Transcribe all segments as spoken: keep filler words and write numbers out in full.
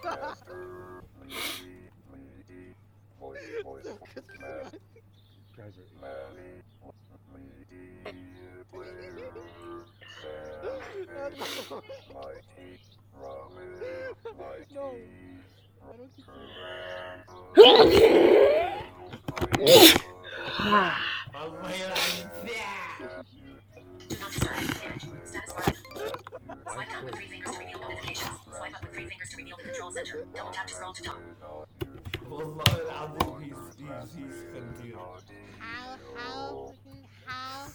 No, I don't think Swipe down with three fingers to reveal notifications. Swipe up with three fingers to reveal the control center. Double tap to scroll to top. والله العظيم he's he's he's خنزير. how, how, freaking how.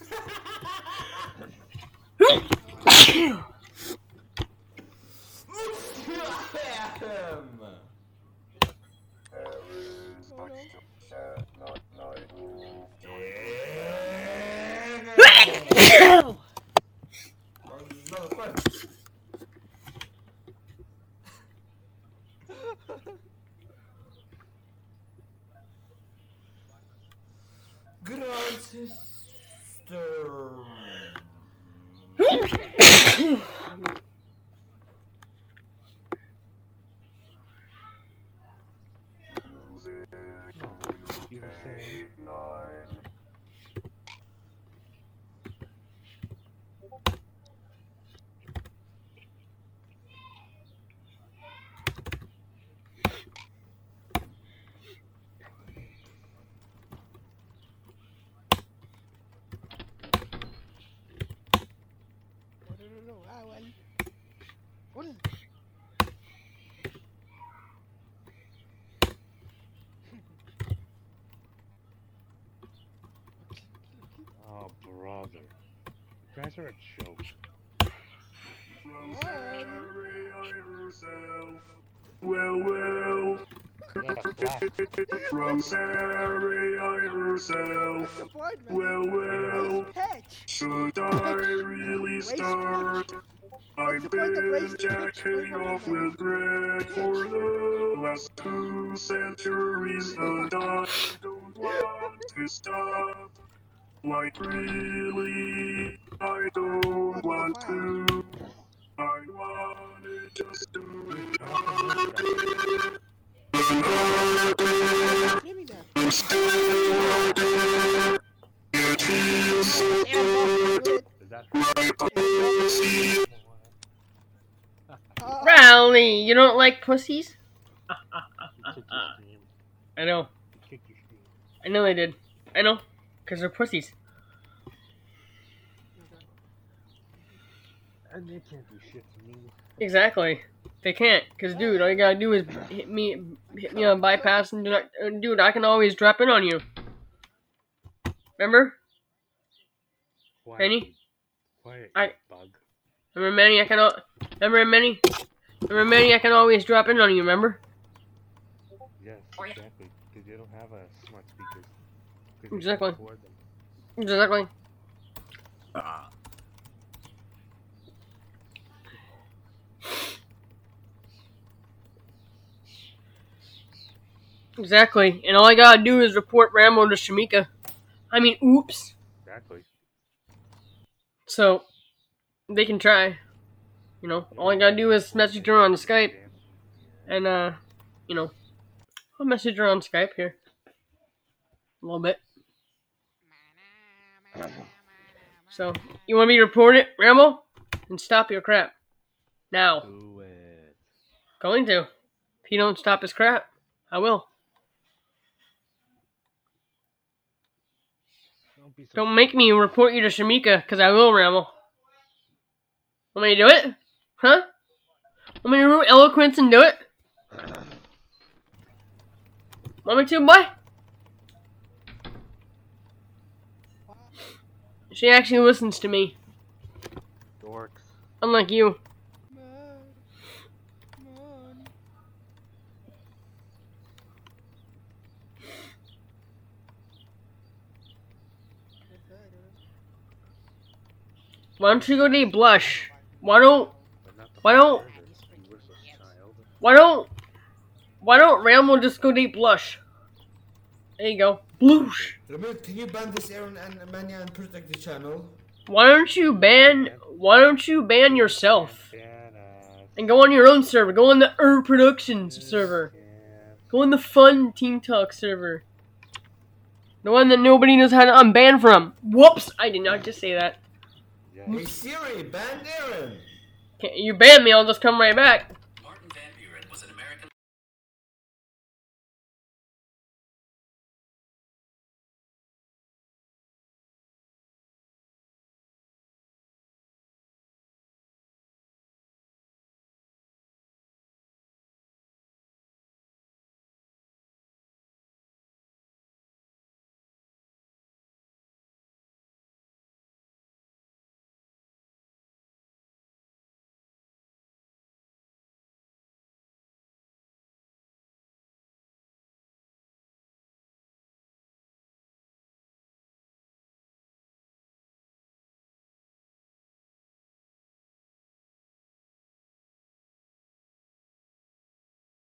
Grand sister. Oh, brother. You guys are a joke. From Sarah herself. Well, well. From Sarah herself. Well, well. Should I really start? I've been jacking off with Greg for the last two centuries, and I don't want to stop. Like, really, I don't want to. I wanna just do it harder. I'm still harder. It feels so good. Right on the sea. Rowley, you don't like pussies? I know. I know they did. I know. Because they're pussies. And they can't do shit to me. Exactly. They can't. Because, dude, all you gotta do is hit me hit me on bypass and do not, uh, dude, I can always drop in on you. Remember? Quiet, Manny? Quiet, I- bug. Remember, Manny, I can al- Remember, Manny? Remember, Manny, I can always drop in on you, remember? Yes, exactly. Because they don't have a smart speakers. 'Cause they Exactly. can't afford them. Exactly. Exactly. And all I gotta do is report Rambo to Shamika. I mean, oops. Exactly. So, they can try. You know, all I gotta do is message her on Skype. And, uh, you know, I'll message her on Skype here. A little bit. So, you want me to report it, Rambo? And stop your crap. Now. Do it. Going to. If you don't stop his crap, I will. Don't be so Don't make me report you to Shamika, because I will, Rambo. Want me to do it? Huh? Want me to root eloquence and do it? Want me to, boy? She actually listens to me. dorks. Unlike you. Why don't you go date Blush? Why don't, But not the why don't, further, you worthless child. why don't, why don't Rambo just go date Blush? There you go. Blush. Ramil, can you ban this Aaron and Mania and protect the channel? Why don't you ban, why don't you ban yourself? Badass. And go on your own server. Go on the Ur Productions server. Go on the Fun Team Talk server. The one that nobody knows how to unban from. Whoops! I did not just say that. Hey Siri, ban Darren. Can't, you ban me, I'll just come right back.